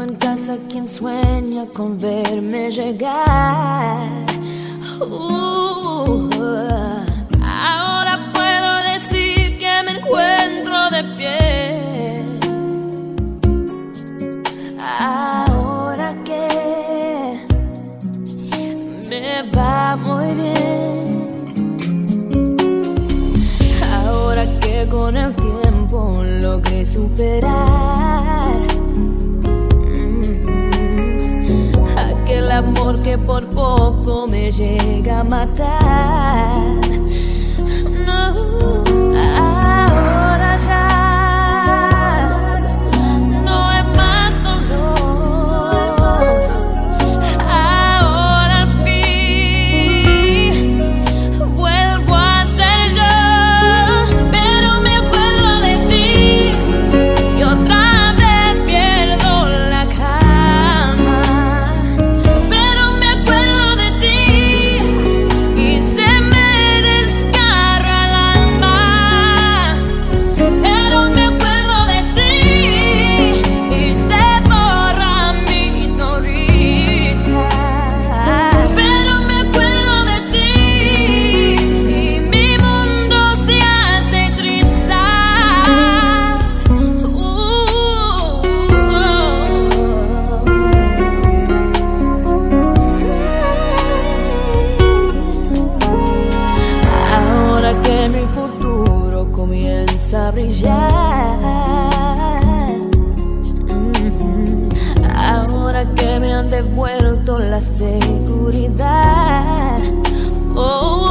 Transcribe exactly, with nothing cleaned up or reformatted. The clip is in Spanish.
en casa, quien sueña con verme llegar. Uh, ahora puedo decir que me encuentro de pie. Ahora que me va muy bien. Ahora que con el tiempo logré superar mm-hmm. aquel amor que por poco me llega a matar. No, ahora ya no es más dolor. Ahora al fin vuelvo a ser yo. Pero me acuerdo de ti y otra vez pierdo la calma. Pero me acuerdo de ti y se me desgarra el alma. Pero me acuerdo de ti y se borra mi sonrisa. Pero me acuerdo de ti y mi mundo se hace trizas. Uh, Ahora que mi futuro comienza a brillar. Mm-hmm. Ahora que me han devuelto la seguridad. Oh,